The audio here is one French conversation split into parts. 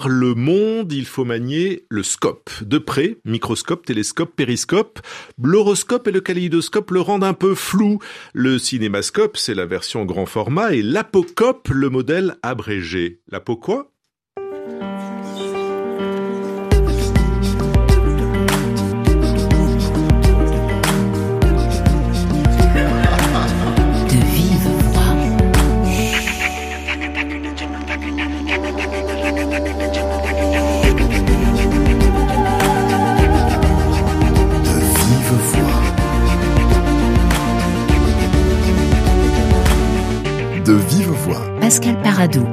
voir le monde, il faut manier le scope. De près, microscope, télescope, périscope. L'horoscope et le kaléidoscope le rendent un peu flou. Le cinémascope, c'est la version grand format, et l'apocope, le modèle abrégé. L'apo quoi ? De vive voix. Pascal Paradou.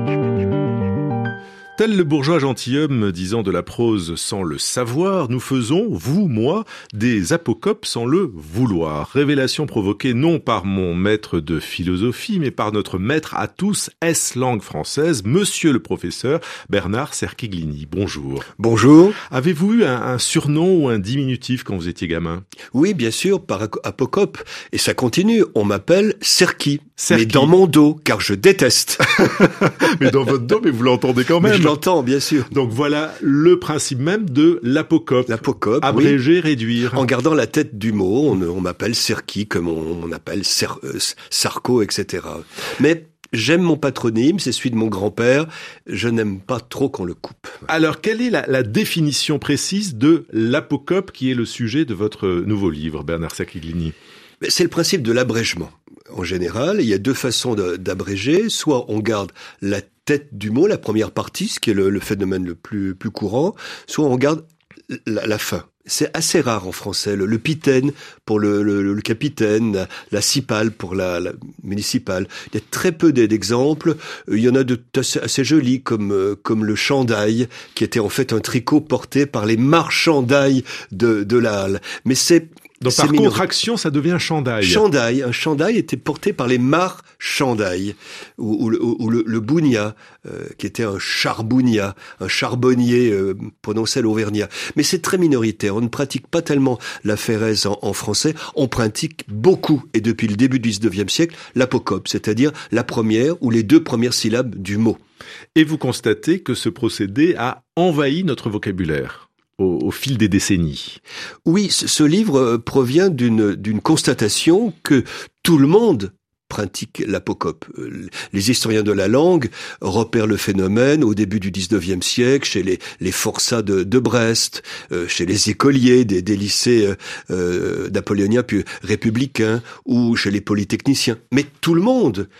Tel le bourgeois gentilhomme disant de la prose sans le savoir, nous faisons, vous, moi, des apocopes sans le vouloir. Révélation provoquée non par mon maître de philosophie, mais par notre maître à tous, langue française, monsieur le professeur Bernard Cerquiglini. Bonjour. Bonjour. Avez-vous eu un surnom ou un diminutif quand vous étiez gamin ? Oui, bien sûr, par apocope. Et ça continue, on m'appelle Cerqui. Cerqui. Mais dans mon dos, car je déteste. Mais dans votre dos, mais vous l'entendez quand même. Mais je l'entends, bien sûr. Donc voilà le principe même de l'apocope. L'apocope, abréger, oui. Réduire. En gardant la tête du mot, on m'appelle Cerqui, comme on appelle Sarko, etc. Mais j'aime mon patronyme, c'est celui de mon grand-père. Je n'aime pas trop qu'on le coupe. Alors, quelle est la définition précise de l'apocope qui est le sujet de votre nouveau livre, Bernard Cerquiglini ? C'est le principe de l'abrégement. En général, il y a deux façons d'abréger. Soit on garde la tête du mot, la première partie, ce qui est le phénomène le plus courant, soit on garde la fin. C'est assez rare en français. Le pitène pour le capitaine, la cipale pour la municipale. Il y a très peu d'exemples. Il y en a assez jolis comme le chandail, qui était en fait un tricot porté par les marchandailles de la Halle. Mais donc par contraction, ça devient chandail. Chandail. Un chandail était porté par les marchandailles. Ou le bougna, qui était un charbounia, un charbonnier prononcé à l'auvergnat. Mais c'est très minoritaire. On ne pratique pas tellement la phérèse en français. On pratique beaucoup, et depuis le début du 19e siècle, l'apocope, c'est-à-dire la première ou les deux premières syllabes du mot. Et vous constatez que ce procédé a envahi notre vocabulaire au fil des décennies. Oui, ce livre provient d'une constatation que tout le monde pratique l'apocope. Les historiens de la langue repèrent le phénomène au début du 19e siècle chez les forçats de Brest, chez les écoliers des lycées napoléoniens puis républicains, ou chez les polytechniciens. Mais tout le monde,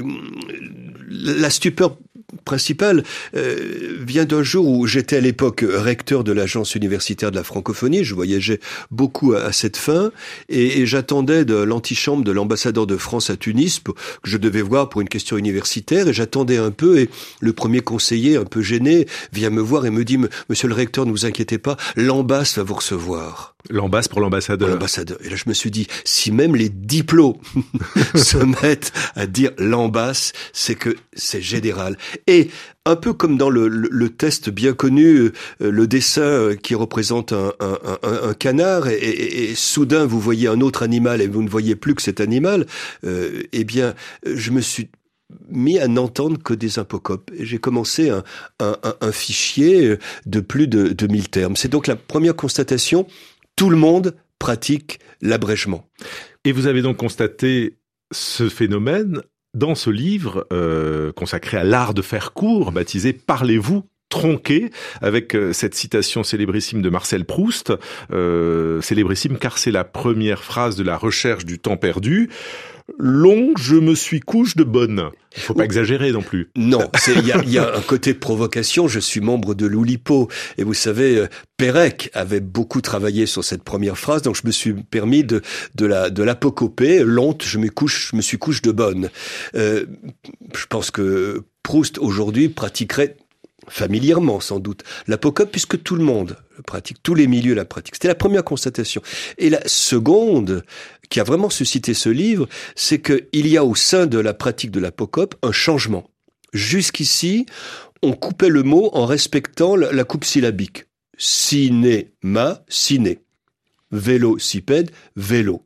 la stupeur principale vient d'un jour où j'étais à l'époque recteur de l'agence universitaire de la francophonie. Je voyageais beaucoup à cette fin et j'attendais de l'antichambre de l'ambassadeur de France à Tunis que je devais voir pour une question universitaire, et j'attendais un peu, et le premier conseiller, un peu gêné, vient me voir et me dit « Monsieur le recteur, ne vous inquiétez pas, l'ambasse va vous recevoir ». L'ambasse pour l'ambassadeur. Pour l'ambassadeur. Et là, je me suis dit, si même les diplômes se mettent à dire l'ambasse, c'est que c'est général. Et un peu comme dans le test bien connu, le dessin qui représente un canard, et soudain vous voyez un autre animal et vous ne voyez plus que cet animal, eh bien, je me suis mis à n'entendre que des apocopes. Et j'ai commencé un fichier de plus de 1000 termes. C'est donc la première constatation. Tout le monde pratique l'abrégement. Et vous avez donc constaté ce phénomène dans ce livre consacré à l'art de faire court, baptisé « Parlez-vous ?» tronqué, avec cette citation célébrissime de Marcel Proust, célébrissime car c'est la première phrase de La Recherche du temps perdu. Long, je me suis couche de bonne. Il faut pas exagérer non plus. Non, il y a un côté de provocation. Je suis membre de l'Oulipo. Et vous savez, Pérec avait beaucoup travaillé sur cette première phrase. Donc je me suis permis de l'apocoper. Long, je me suis couche de bonne. Je pense que Proust aujourd'hui pratiquerait familièrement sans doute l'apocope, puisque tout le monde le pratique, tous les milieux la pratiquent. C'était la première constatation. Et la seconde, qui a vraiment suscité ce livre, c'est qu'il y a au sein de la pratique de l'apocope un changement. Jusqu'ici, on coupait le mot en respectant la coupe syllabique. Cinéma, ciné. Vélocipède, vélo.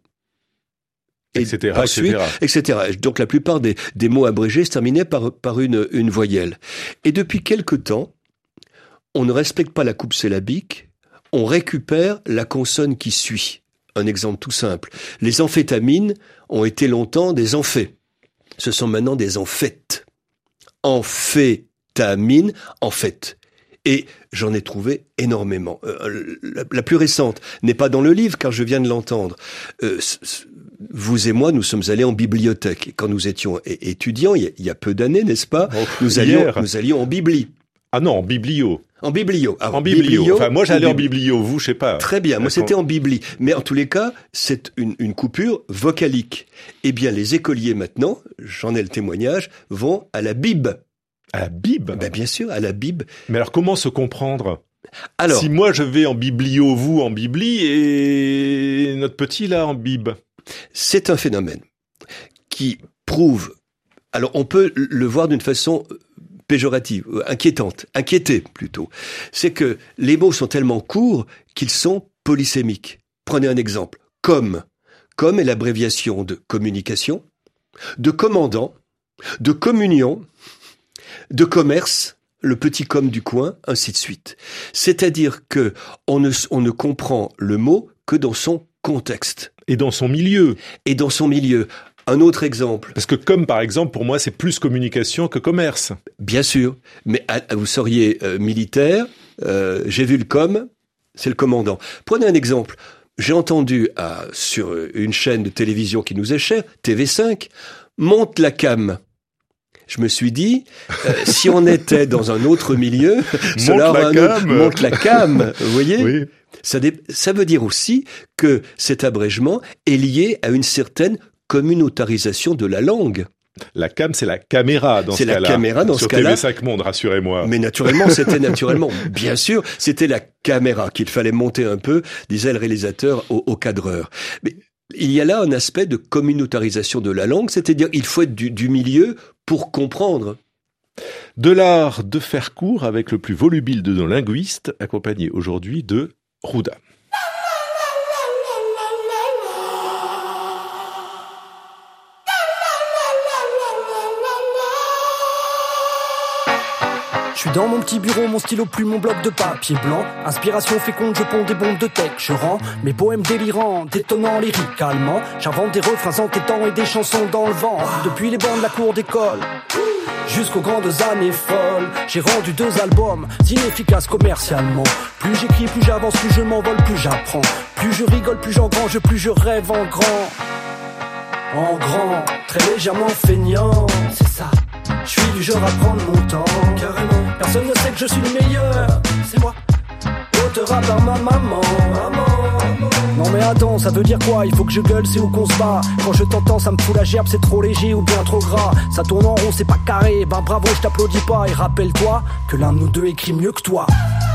Etc., etc. Donc la plupart des mots abrégés se terminaient par une voyelle. Et depuis quelque temps, on ne respecte pas la coupe syllabique, on récupère la consonne qui suit. Un exemple tout simple. Les amphétamines ont été longtemps des amphés. Ce sont maintenant des amphètes. Amphétamine, en fait. Et j'en ai trouvé énormément. La plus récente n'est pas dans le livre, car je viens de l'entendre. Vous et moi, nous sommes allés en bibliothèque. Et quand nous étions étudiants, il y a peu d'années, n'est-ce pas, nous allions en bibli. Ah non, en biblio. En biblio. En biblio. Enfin, moi, j'allais en biblio. Vous, je sais pas. Très bien. Moi, c'était en bibli. Mais en tous les cas, c'est une coupure vocalique. Eh bien, les écoliers maintenant, j'en ai le témoignage, vont à la bib. À la bib? Ben, bien sûr, à la bib. Mais alors, comment se comprendre? Alors, si moi, je vais en biblio, vous en bibli, et notre petit, là, en bib. C'est un phénomène qui prouve... Alors, on peut le voir d'une façon péjorative, inquiétée plutôt. C'est que les mots sont tellement courts qu'ils sont polysémiques. Prenez un exemple. Comme est l'abréviation de communication, de commandant, de communion, de commerce, le petit com du coin, ainsi de suite. C'est-à-dire que on ne comprend le mot que dans son contexte. Et dans son milieu. Un autre exemple. Parce que comme, par exemple, pour moi, c'est plus communication que commerce. Bien sûr. Mais vous seriez militaire, j'ai vu le com, c'est le commandant. Prenez un exemple. J'ai entendu sur une chaîne de télévision qui nous est chère, TV5, monte la cam. Je me suis dit, si on était dans un autre milieu, monte la cam, vous voyez? Oui. Ça veut dire aussi que cet abrégement est lié à une certaine communautarisation de la langue. La cam, c'est la caméra dans ce cas-là. C'est la caméra dans ce cas-là. Sur TV5 Monde, rassurez-moi. Mais naturellement, bien sûr, c'était la caméra qu'il fallait monter un peu, disait le réalisateur au cadreur. Mais il y a là un aspect de communautarisation de la langue, c'est-à-dire il faut être du milieu pour comprendre. De l'art de faire court avec le plus volubile de nos linguistes, accompagné aujourd'hui de Rouda. Je suis dans mon petit bureau, mon stylo plume, mon bloc de papier blanc. Inspiration féconde, je ponds des bombes de tech. Je rends mes poèmes délirants, détonnants, lyricalement. J'invente des refrains entêtants et des chansons dans le vent. Depuis les bancs de la cour d'école jusqu'aux grandes années folles, j'ai rendu 2 albums inefficaces commercialement. Plus j'écris, plus j'avance, plus je m'envole, plus j'apprends. Plus je rigole, plus j'engrange, plus je rêve en grand. En grand, très légèrement feignant, c'est ça. Je suis du genre à prendre mon temps, carrément. Personne ne sait que je suis le meilleur, c'est moi. Auteur à part ma maman. Non mais attends, ça veut dire quoi? Il faut que je gueule, c'est où qu'on se bat. Quand je t'entends, ça me fout la gerbe, c'est trop léger ou bien trop gras. Ça tourne en rond, c'est pas carré, ben bravo, je t'applaudis pas. Et rappelle-toi que l'un de nous deux écrit mieux que toi.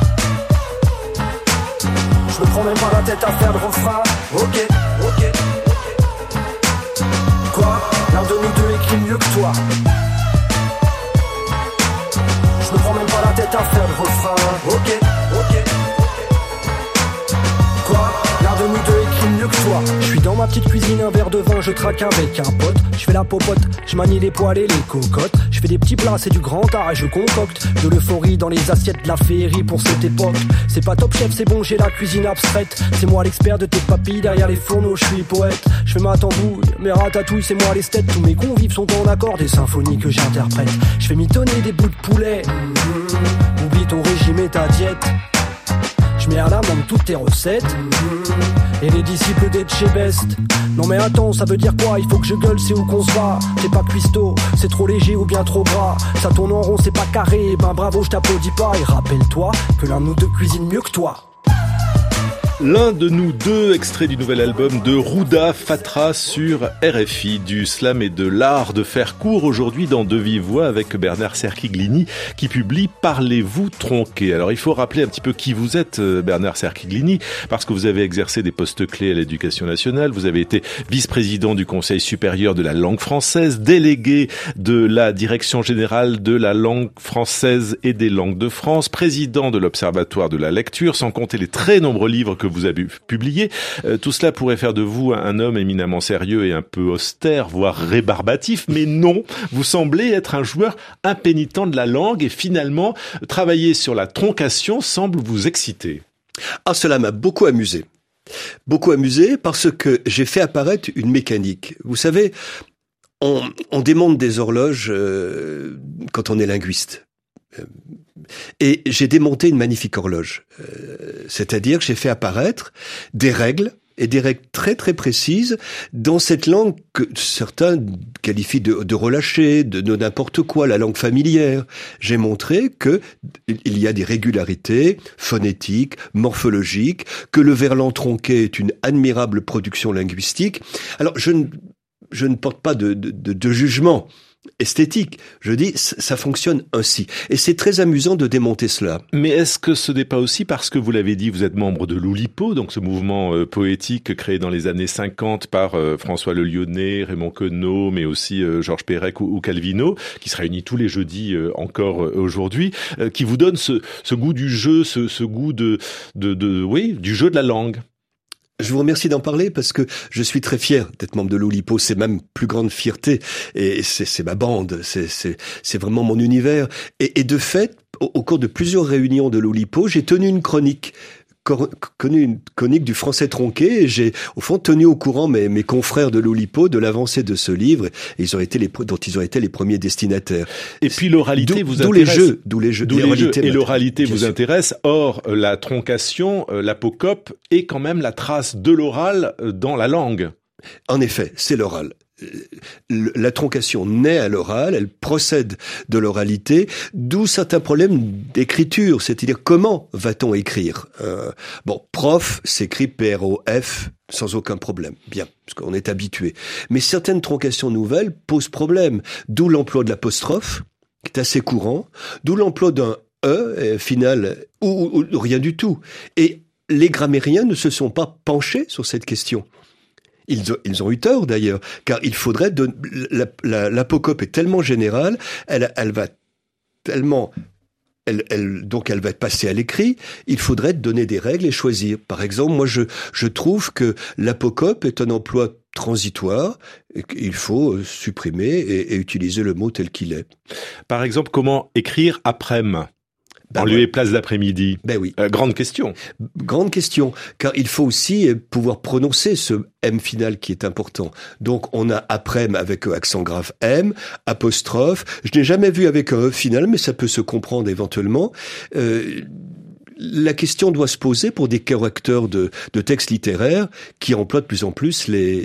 Je me prends même pas la tête à faire le refrain. Ok. Quoi? L'un de nous deux écrit mieux que toi. Je me prends même pas la tête à faire le refrain. Ok. Quoi? L'un de nous deux écrit mieux que toi. Je suis dans ma petite cuisine, un verre de vin, je traque avec un pote. Je fais la popote, je manie les poils et les cocottes. Je fais des petits plats, c'est du grand art et je concocte de l'euphorie dans les assiettes de la féerie pour cette époque. C'est pas Top Chef, c'est bon, j'ai la cuisine abstraite. C'est moi l'expert de tes papilles, derrière les fourneaux, je suis poète. Je fais ma tambouille, mes ratatouilles, c'est moi les steaks. Tous mes convives sont en accord, des symphonies que j'interprète. Je fais mitonner des bouts de poulet. Oublie ton régime et ta diète. Je mets à l'amende toutes tes recettes. Et les disciples d'Etchebest. Non mais attends, ça veut dire quoi? Il faut que je gueule, c'est où qu'on se va. T'es pas cuistot, c'est trop léger ou bien trop gras. Ça tourne en rond, c'est pas carré. Ben bravo, je t'applaudis pas. Et rappelle-toi que l'un de nous deux cuisine mieux que toi. L'un de nous deux, extrait du nouvel album de Rouda Fatra sur RFI, du slam et de l'art de faire court aujourd'hui dans De Vive Voix avec Bernard Cerchiglini qui publie Parlez-vous tronqué. Alors il faut rappeler un petit peu qui vous êtes, Bernard Cerchiglini, parce que vous avez exercé des postes clés à l'Éducation nationale, vous avez été vice-président du Conseil supérieur de la langue française, délégué de la Direction générale de la langue française et des langues de France, président de l'Observatoire de la lecture, sans compter les très nombreux livres que vous avez publié. Tout cela pourrait faire de vous un homme éminemment sérieux et un peu austère, voire rébarbatif, mais non, vous semblez être un joueur impénitent de la langue et finalement, travailler sur la troncation semble vous exciter. Ah, cela m'a beaucoup amusé. Beaucoup amusé parce que j'ai fait apparaître une mécanique. Vous savez, on démonte des horloges quand on est linguiste. Et j'ai démonté une magnifique horloge. C'est-à-dire que j'ai fait apparaître des règles, et des règles très très précises dans cette langue que certains qualifient de relâchée, de n'importe quoi, la langue familière. J'ai montré que il y a des régularités phonétiques, morphologiques, que le verlan tronqué est une admirable production linguistique. Alors je ne porte pas de jugement esthétique. Je dis, ça fonctionne ainsi. Et c'est très amusant de démonter cela. Mais est-ce que ce n'est pas aussi parce que, vous l'avez dit, vous êtes membre de l'Oulipo, donc ce mouvement poétique créé dans les années 50 par François Le Lyonnais, Raymond Queneau, mais aussi Georges Perec ou Calvino, qui se réunit tous les jeudis encore aujourd'hui, qui vous donne ce goût du jeu, ce goût du jeu de la langue. Je vous remercie d'en parler parce que je suis très fier d'être membre de l'Oulipo. C'est ma plus grande fierté et c'est ma bande. C'est vraiment mon univers. Et de fait, au cours de plusieurs réunions de l'Oulipo, j'ai tenu une chronique du français tronqué et j'ai au fond tenu au courant mes confrères de l'Oulipo de l'avancée de ce livre et dont ils ont été les premiers destinataires. Et puis l'oralité vous intéresse. D'où les jeux. Et l'oralité vous intéresse. Or, la troncation, l'apocope est quand même la trace de l'oral dans la langue. En effet, c'est l'oral. La troncation naît à l'oral, elle procède de l'oralité, d'où certains problèmes d'écriture, c'est-à-dire comment va-t-on écrire prof s'écrit P-R-O-F sans aucun problème, bien, parce qu'on est habitué. Mais certaines troncations nouvelles posent problème, d'où l'emploi de l'apostrophe, qui est assez courant, d'où l'emploi d'un E final ou rien du tout. Et les grammairiens ne se sont pas penchés sur cette question. Ils ont eu tort d'ailleurs, car il faudrait l'apocope est tellement générale, elle va être passée à l'écrit. Il faudrait donner des règles et choisir. Par exemple, moi je trouve que l'apocope est un emploi transitoire et qu'il faut supprimer et utiliser le mot tel qu'il est. Par exemple, comment écrire après-midi? En lieu et place d'après-midi. Ben oui. Grande question. Grande question, car il faut aussi pouvoir prononcer ce M final qui est important. Donc on a après-midi avec accent grave M, apostrophe. Je n'ai jamais vu avec un E final, mais ça peut se comprendre éventuellement. La question doit se poser pour des correcteurs de textes littéraires qui emploient de plus en plus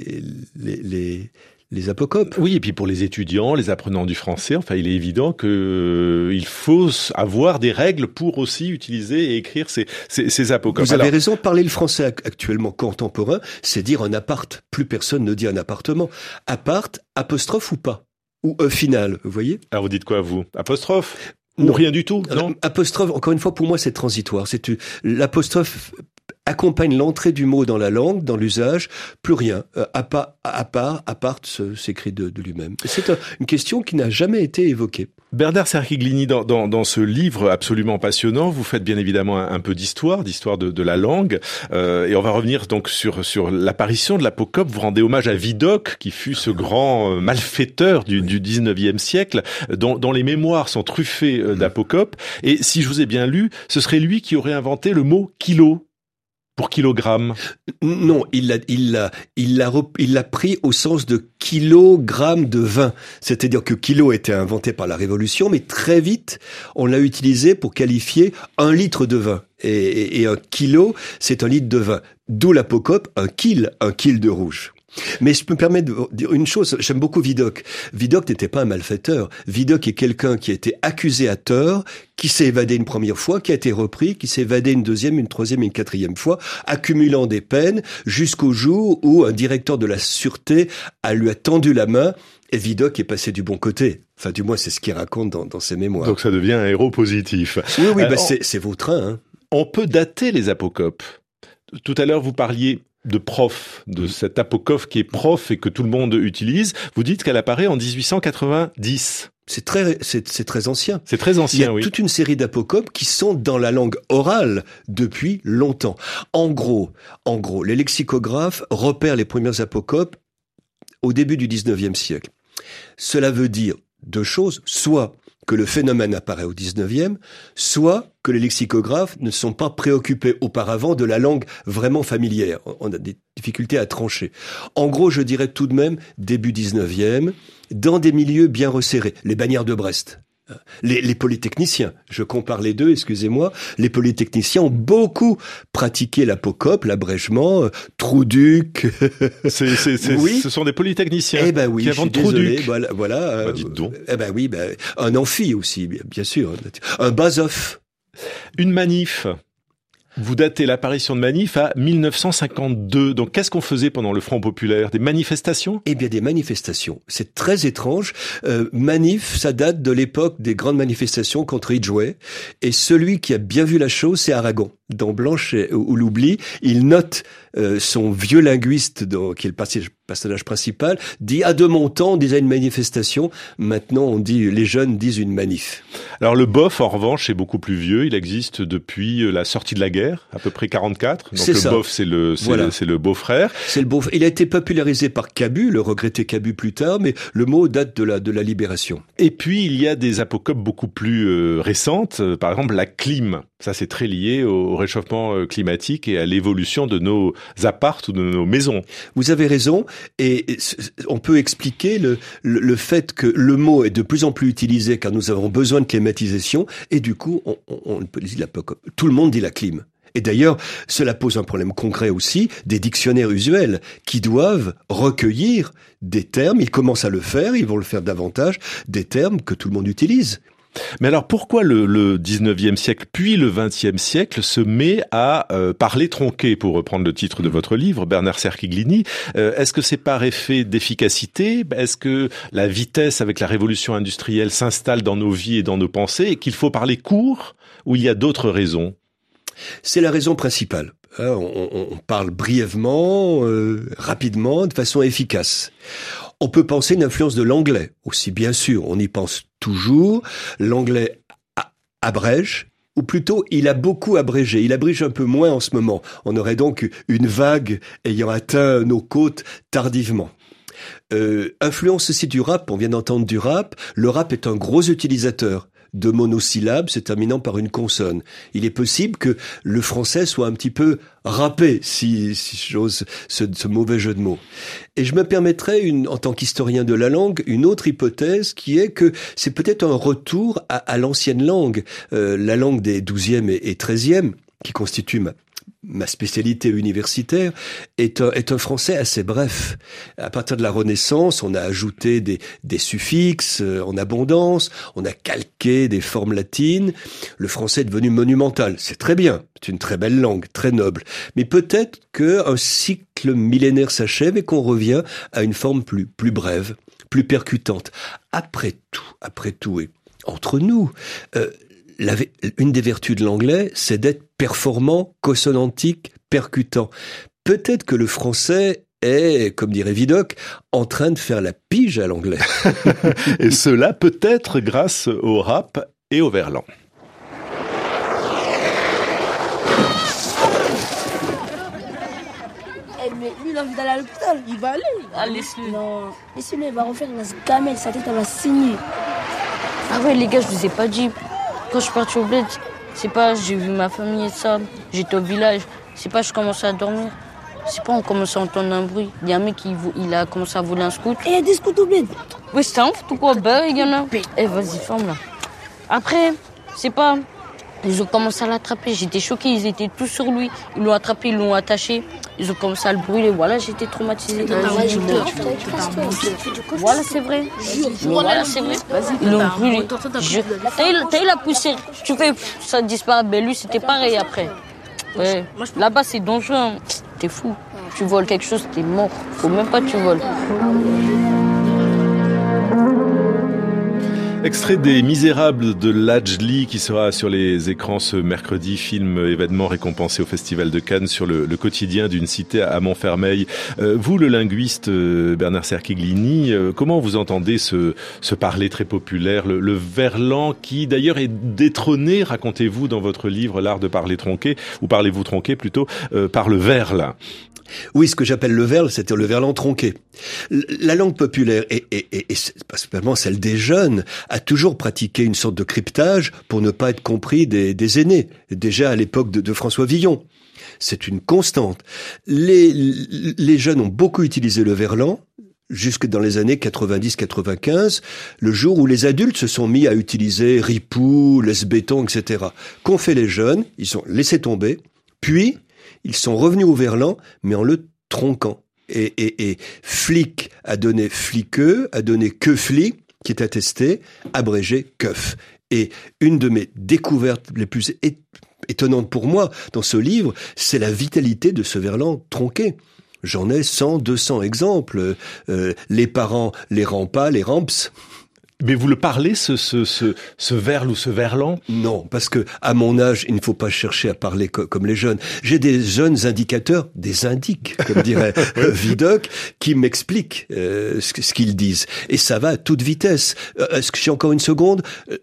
les apocopes. Oui, et puis pour les étudiants, les apprenants du français, enfin, il est évident que il faut avoir des règles pour aussi utiliser et écrire ces apocopes. Vous avez raison, parler le français actuellement contemporain, c'est dire un appart. Plus personne ne dit un appartement. Appart, apostrophe ou pas? Ou final, vous voyez? Alors vous dites quoi, vous? Apostrophe? Non. Ou rien du tout? Non. Apostrophe, encore une fois, pour moi, c'est transitoire. L'apostrophe accompagne l'entrée du mot dans la langue, dans l'usage, plus rien. Apart s'écrit de lui-même. C'est une question qui n'a jamais été évoquée. Bernard Cerchiglini, dans ce livre absolument passionnant, vous faites bien évidemment un peu d'histoire de la langue, et on va revenir donc sur l'apparition de l'apocope. Vous rendez hommage à Vidocq, qui fut ce grand malfaiteur du 19e siècle, dont les mémoires sont truffées d'apocopes. Et si je vous ai bien lu, ce serait lui qui aurait inventé le mot kilo pour kilogramme. Non, il l'a pris au sens de kilogramme de vin. C'est-à-dire que kilo était inventé par la Révolution, mais très vite, on l'a utilisé pour qualifier 1 litre de vin. Et 1 kilo, c'est 1 litre de vin. D'où l'apocope, 1 kil de rouge. Mais je peux me permettre de dire une chose, j'aime beaucoup Vidocq. Vidocq n'était pas un malfaiteur. Vidocq est quelqu'un qui a été accusé à tort, qui s'est évadé une première fois, qui a été repris, qui s'est évadé une deuxième, une troisième et une quatrième fois, accumulant des peines jusqu'au jour où un directeur de la sûreté lui a tendu la main et Vidocq est passé du bon côté. Enfin, du moins, c'est ce qu'il raconte dans ses mémoires. Donc ça devient un héros positif. Oui, c'est Vautrin. Hein. On peut dater les apocopes. Tout à l'heure, vous parliez de prof, de cet apocope qui est prof et que tout le monde utilise. Vous dites qu'elle apparaît en 1890. C'est très ancien. C'est très ancien, oui. Il y a toute une série d'apocopes qui sont dans la langue orale depuis longtemps. En gros, les lexicographes repèrent les premiers apocopes au début du 19e siècle. Cela veut dire deux choses, soit que le phénomène apparaît au 19e, soit que les lexicographes ne sont pas préoccupés auparavant de la langue vraiment familière. On a des difficultés à trancher. En gros, je dirais tout de même début 19e, dans des milieux bien resserrés. Les bannières de Brest. Les polytechniciens, je compare les deux, excusez-moi, les polytechniciens ont beaucoup pratiqué l'apocope, l'abrègement, Trouduc. Oui. Ce sont des polytechniciens qui inventent Trouduc. Voilà. Dites donc. Un amphi aussi, bien sûr. Un Basoff. Une manif. Vous datez l'apparition de manif à 1952. Donc, qu'est-ce qu'on faisait pendant le Front populaire? Des manifestations? Eh bien, des manifestations. C'est très étrange. Manif, ça date de l'époque des grandes manifestations contre Ridgway. Et celui qui a bien vu la chose, c'est Aragon. Dans Blanche ou l'oubli, il note son vieux linguiste, qui est le personnage principal, dit « À de mon temps, on disait une manifestation. Maintenant, les jeunes disent une manif. » Alors le BOF, en revanche, est beaucoup plus vieux. Il existe depuis la sortie de la guerre, à peu près 44. Donc le BOF, c'est le beau-frère. C'est le beau-frère. Il a été popularisé par Cabu, le regretté Cabu plus tard, mais le mot date de la Libération. Et puis, il y a des apocopes beaucoup plus récentes. Par exemple, la clim. Ça, c'est très lié au réchauffement climatique et à l'évolution de nos appartes ou de nos maisons. Vous avez raison. Et on peut expliquer le fait que le mot est de plus en plus utilisé car nous avons besoin de climatisation. Et du coup, on peut dire l'apocope. Tout le monde dit la clim. Et d'ailleurs, cela pose un problème concret aussi des dictionnaires usuels qui doivent recueillir des termes. Ils commencent à le faire, ils vont le faire davantage, des termes que tout le monde utilise. Mais alors pourquoi le 19e siècle puis le 20e siècle se met à parler tronqué, pour reprendre le titre de votre livre, Bernard Cerchiglini? Est-ce que c'est par effet d'efficacité? Est-ce que la vitesse avec la révolution industrielle s'installe dans nos vies et dans nos pensées et qu'il faut parler court, ou il y a d'autres raisons? C'est la raison principale. On parle brièvement, rapidement, de façon efficace. On peut penser une influence de l'anglais aussi, bien sûr, on y pense toujours. L'anglais abrège, ou plutôt il a beaucoup abrégé, il abrège un peu moins en ce moment. On aurait donc une vague ayant atteint nos côtes tardivement. Influence aussi du rap, on vient d'entendre du rap. Le rap est un gros utilisateur de monosyllabes se terminant par une consonne. Il est possible que le français soit un petit peu râpé, si j'ose ce mauvais jeu de mots. Et je me permettrais, en tant qu'historien de la langue, une autre hypothèse qui est que c'est peut-être un retour à l'ancienne langue, la langue des 12e et 13e, qui constitue ma spécialité universitaire, est un français assez bref. À partir de la Renaissance, on a ajouté des suffixes en abondance, on a calqué des formes latines. Le français est devenu monumental. C'est très bien. C'est une très belle langue, très noble. Mais peut-être qu'un cycle millénaire s'achève et qu'on revient à une forme plus brève, plus percutante. Après tout, et entre nous, une des vertus de l'anglais, c'est d'être performant, consonantique, percutant. Peut-être que le français est, comme dirait Vidocq, en train de faire la pige à l'anglais. Et cela peut-être grâce au rap et au verlan. Mais lui, il a envie d'aller à l'hôpital. Il va aller. Ah, laisse-le. Non, laisse-le, il va refaire, il va se gamer, sa tête, elle va saigner. Ah ouais, les gars, je vous ai pas dit. Quand je suis parti au bled, c'est pas, j'ai vu ma famille et ça, j'étais au village, c'est pas, je commençais à dormir, c'est pas, on commençait à entendre un bruit. Il y a un mec il a commencé à voler un scout. Et il y a des scouts au bled. Oui, c'était un foot ou quoi? Ben, il y en a. Eh, vas-y, ferme là. Après, c'est pas, ils ont commencé à l'attraper, j'étais choqué, ils étaient tous sur lui. Ils l'ont attrapé, ils l'ont attaché, ils ont commencé à le brûler, voilà, j'étais traumatisé. Voilà, c'est vrai. Voilà, c'est vrai. Ils l'ont brûlé. T'as eu la poussière, tu fais, ça disparaît. Ben lui, c'était pareil après. Ouais. Là-bas, c'est dangereux. Hein. T'es fou. Tu voles quelque chose, t'es mort. Faut même pas que tu voles. Extrait des Misérables de Lajli qui sera sur les écrans ce mercredi, film événement récompensé au Festival de Cannes sur le quotidien d'une cité à Montfermeil. Vous, le linguiste Bernard Cerchiglini, comment vous entendez ce parler très populaire, le verlan qui d'ailleurs est détrôné, racontez-vous dans votre livre L'art de parler tronqué, ou parlez-vous tronqué plutôt, par le verlan? Oui, ce que j'appelle le verlan, c'était le verlan tronqué. La langue populaire, et principalement celle des jeunes, a toujours pratiqué une sorte de cryptage pour ne pas être compris des aînés, déjà à l'époque de François Villon. C'est une constante. Les jeunes ont beaucoup utilisé le verlan, jusque dans les années 90-95, le jour où les adultes se sont mis à utiliser ripou, laisse-béton, etc. Qu'ont fait les jeunes? Ils ont laissé tomber, puis ils sont revenus au verlan, mais en le tronquant. Et flic a donné fliqueux, a donné queufli, qui est attesté, abrégé keuf. Et une de mes découvertes les plus étonnantes pour moi dans ce livre, c'est la vitalité de ce verlan tronqué. J'en ai 100, 200 exemples. Les parents, les rampas, les ramps. Mais vous le parlez, ce verle ou ce verlan? Non, parce que à mon âge, il ne faut pas chercher à parler comme les jeunes. J'ai des jeunes indicateurs, des indiques, comme dirait Vidocq, qui m'expliquent ce qu'ils disent. Et ça va à toute vitesse. Est-ce que j'ai encore une seconde?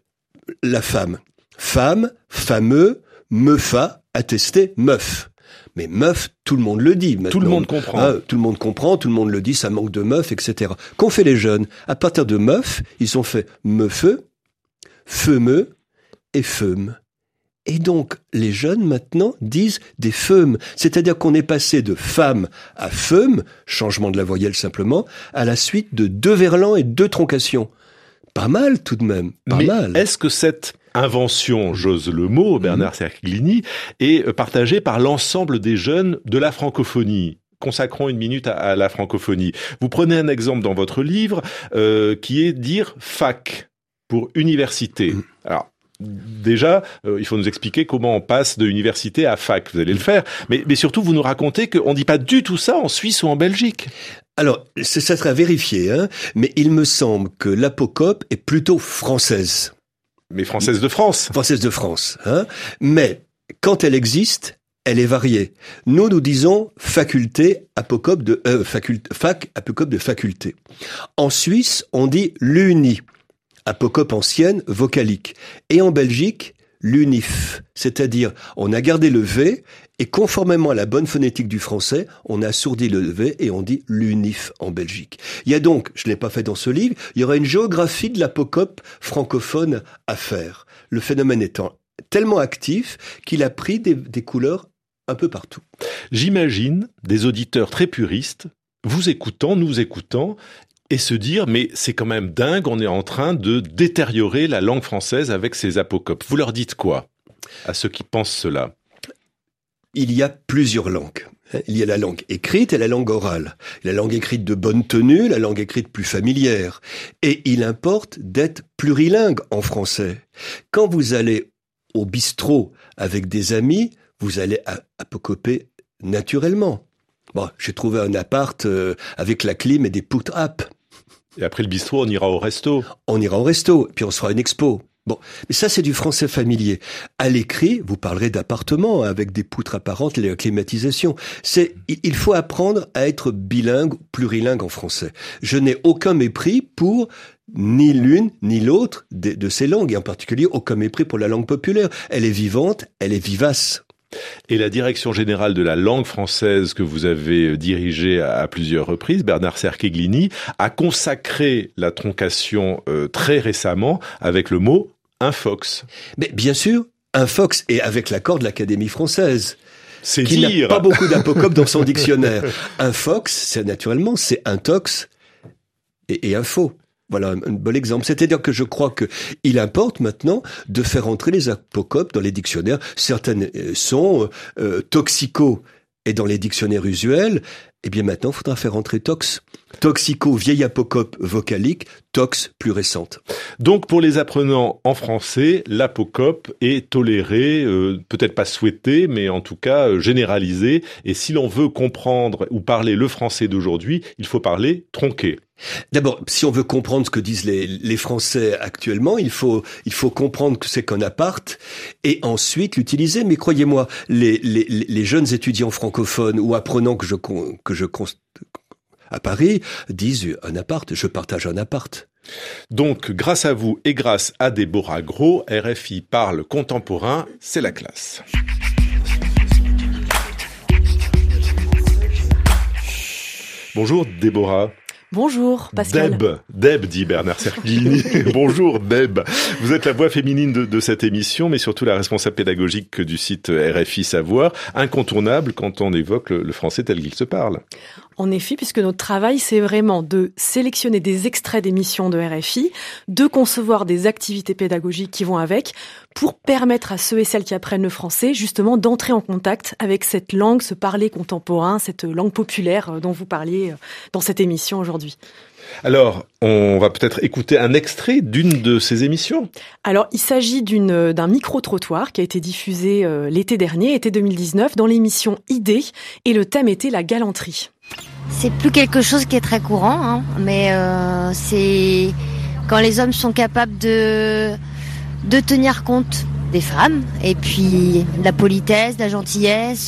La femme. Femme, fameux, meufa, attesté, meuf. Mais meuf, tout le monde le dit maintenant. Tout le monde comprend. Tout le monde comprend, tout le monde le dit, ça manque de meuf, etc. Qu'ont fait les jeunes? À partir de meuf, ils ont fait meufeux, feumeux et feume. Et donc, les jeunes maintenant disent des feumes. C'est-à-dire qu'on est passé de femme à feume, changement de la voyelle simplement, à la suite de 2 verlans et 2 troncations. Pas mal tout de même, pas mal. Est-ce que cette invention, j'ose le mot, Bernard Cerchiglini, est partagée par l'ensemble des jeunes de la francophonie? Consacrons une minute à la francophonie. Vous prenez un exemple dans votre livre qui est dire fac pour université. Alors, déjà, il faut nous expliquer comment on passe de université à fac. Vous allez le faire. Mais surtout, vous nous racontez qu'on ne dit pas du tout ça en Suisse ou en Belgique. Alors, ça sera vérifié, mais il me semble que l'apocope est plutôt française. Mais française de France. Française de France, Mais, quand elle existe, elle est variée. Nous disons faculté, apocope de, fac, apocope de faculté. En Suisse, on dit l'uni. Apocope ancienne, vocalique. Et en Belgique, l'unif. C'est-à-dire, on a gardé le V, et conformément à la bonne phonétique du français, on a assourdi le V et on dit l'unif en Belgique. Il y a donc, je ne l'ai pas fait dans ce livre, il y aura une géographie de l'apocope francophone à faire. Le phénomène étant tellement actif qu'il a pris des couleurs un peu partout. J'imagine des auditeurs très puristes, vous écoutant, nous écoutant, et se dire, mais c'est quand même dingue, on est en train de détériorer la langue française avec ces apocopes. Vous leur dites quoi à ceux qui pensent cela? Il y a plusieurs langues. Il y a la langue écrite et la langue orale. La langue écrite de bonne tenue, la langue écrite plus familière. Et il importe d'être plurilingue en français. Quand vous allez au bistrot avec des amis, vous allez apocoper naturellement. Bon, j'ai trouvé un appart avec la clim et des poutres ap. Et après le bistrot, on ira au resto. On ira au resto, puis on se fera une expo. Bon, mais ça c'est du français familier. À l'écrit, vous parlerez d'appartement avec des poutres apparentes et la climatisation. Il faut apprendre à être bilingue, plurilingue en français. Je n'ai aucun mépris pour ni l'une ni l'autre de ces langues, et en particulier aucun mépris pour la langue populaire. Elle est vivante, elle est vivace. Et la direction générale de la langue française que vous avez dirigée à plusieurs reprises, Bernard Cerchiglini, a consacré la troncation très récemment avec le mot infox. Mais bien sûr, infox, et avec l'accord de l'Académie française. C'est qui dire. n'a pas beaucoup d'apocopes dans son dictionnaire. Infox, c'est intox et info. Voilà un bon exemple. C'est-à-dire que je crois que il importe maintenant de faire entrer les apocopes dans les dictionnaires. Certaines sont toxico et dans les dictionnaires usuels. Eh bien maintenant, il faudra faire entrer tox. Toxico, vieille apocope vocalique, tox, plus récente. Donc pour les apprenants en français, l'apocope est tolérée, peut-être pas souhaitée, mais en tout cas généralisée. Et si l'on veut comprendre ou parler le français d'aujourd'hui, il faut parler tronqué. D'abord, si on veut comprendre ce que disent les Français actuellement, il faut comprendre que c'est qu'un appart et ensuite l'utiliser. Mais croyez-moi, les jeunes étudiants francophones ou apprenants que je à Paris disent un appart, je partage un appart. Donc, grâce à vous et grâce à Déborah Gros, RFI parle contemporain, c'est la classe. Bonjour Déborah. Bonjour Pascal. Deb dit Bernard Cerquilini. Bonjour Deb. Vous êtes la voix féminine de cette émission, mais surtout la responsable pédagogique du site RFI Savoir, incontournable quand on évoque le français tel qu'il se parle. En effet, puisque notre travail, c'est vraiment de sélectionner des extraits d'émissions de RFI, de concevoir des activités pédagogiques qui vont avec, pour permettre à ceux et celles qui apprennent le français, justement, d'entrer en contact avec cette langue, ce parler contemporain, cette langue populaire dont vous parliez dans cette émission aujourd'hui. Alors, on va peut-être écouter un extrait d'une de ces émissions. Alors, il s'agit d'un micro-trottoir qui a été diffusé l'été dernier, été 2019, dans l'émission Idées, et le thème était la galanterie. C'est plus quelque chose qui est très courant, hein, mais c'est quand les hommes sont capables de tenir compte des femmes, et puis de la politesse, de la gentillesse,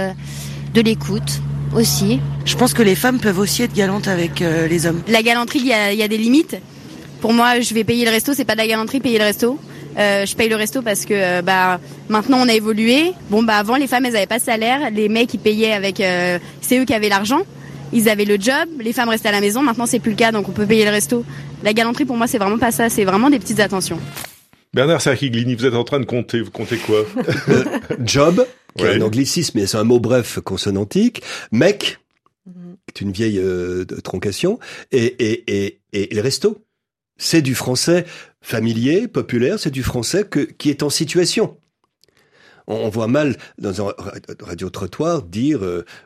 de l'écoute aussi. Je pense que les femmes peuvent aussi être galantes avec les hommes. La galanterie, il y a des limites. Pour moi, je vais payer le resto, c'est pas de la galanterie, payer le resto. Je paye le resto parce que maintenant on a évolué. Avant les femmes elles avaient pas de salaire, les mecs ils payaient avec c'est eux qui avaient l'argent. Ils avaient le job, les femmes restaient à la maison, maintenant c'est plus le cas donc on peut payer le resto. La galanterie pour moi c'est vraiment pas ça, c'est vraiment des petites attentions. Bernard Cerquilini, vous êtes en train de compter, vous comptez quoi? Job, qui est un anglicisme mais c'est un mot bref consonantique, mec, qui est une vieille troncation, et le resto. C'est du français familier, populaire, c'est du français qui est en situation. On voit mal, dans un radio-trottoir, dire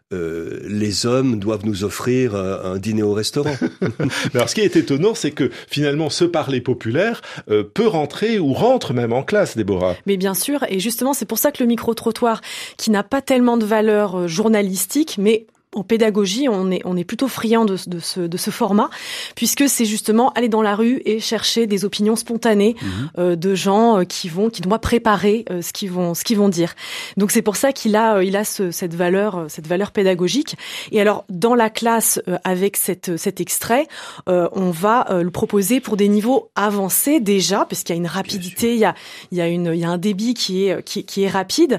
les hommes doivent nous offrir un dîner au restaurant. Alors, ce qui est étonnant, c'est que finalement, ce parler populaire peut rentrer ou rentre même en classe, Déborah. Mais bien sûr, et justement, c'est pour ça que le micro-trottoir, qui n'a pas tellement de valeur journalistique, mais en pédagogie, on est plutôt friand de ce format, puisque c'est justement aller dans la rue et chercher des opinions spontanées de gens qui doivent préparer ce qu'ils vont dire. Donc c'est pour ça qu'il a cette valeur pédagogique. Et alors dans la classe avec cet extrait, on va le proposer pour des niveaux avancés déjà, parce qu'il y a une rapidité, il y a un débit qui est rapide,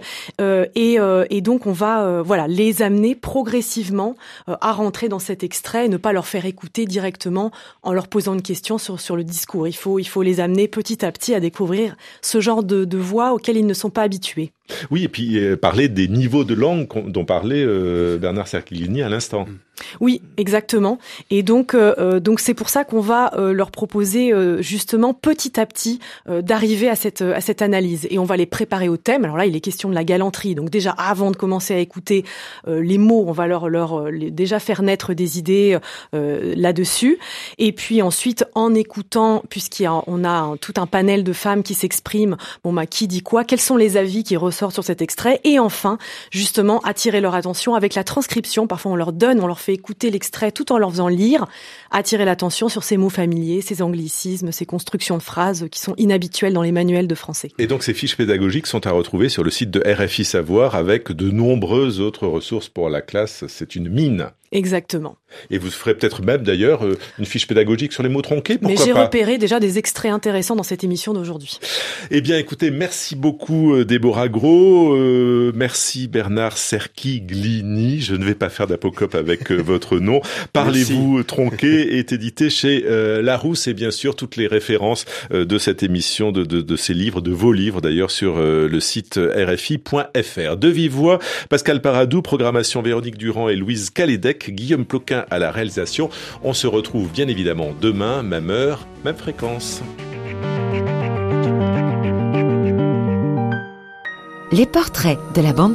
et donc on va les amener progressivement à rentrer dans cet extrait et ne pas leur faire écouter directement en leur posant une question sur le discours. Il faut les amener petit à petit à découvrir ce genre de voix auxquelles ils ne sont pas habitués. Oui, et puis parler des niveaux de langue dont parlait Bernard Cerquilini à l'instant. Oui, exactement. Et donc c'est pour ça qu'on va leur proposer justement petit à petit d'arriver à cette analyse. Et on va les préparer au thème. Alors là, il est question de la galanterie. Donc déjà, avant de commencer à écouter les mots, on va leur déjà faire naître des idées là-dessus. Et puis ensuite, en écoutant, puisqu'on a tout un panel de femmes qui s'expriment, qui dit quoi, quels sont les avis qui ressortent sur cet extrait, et enfin, justement, attirer leur attention avec la transcription. Parfois, on leur fait écouter l'extrait tout en leur faisant lire, attirer l'attention sur ces mots familiers, ces anglicismes, ces constructions de phrases qui sont inhabituelles dans les manuels de français. Et donc, ces fiches pédagogiques sont à retrouver sur le site de RFI Savoir avec de nombreuses autres ressources pour la classe. C'est une mine. Exactement. Et vous ferez peut-être même d'ailleurs une fiche pédagogique sur les mots tronqués, pourquoi pas ? Mais j'ai repéré déjà des extraits intéressants dans cette émission d'aujourd'hui. Eh bien écoutez, merci beaucoup Déborah Gros, merci Bernard Cerquilini, je ne vais pas faire d'apocope avec votre nom. Parlez-vous tronqué est édité chez Larousse, et bien sûr toutes les références de cette émission, de ces livres, de vos livres d'ailleurs sur le site rfi.fr. De vive voix, Pascal Paradou, programmation Véronique Durand et Louise Calédec, Guillaume Ploquin à la réalisation. On se retrouve bien évidemment demain, même heure, même fréquence. Les portraits de la bande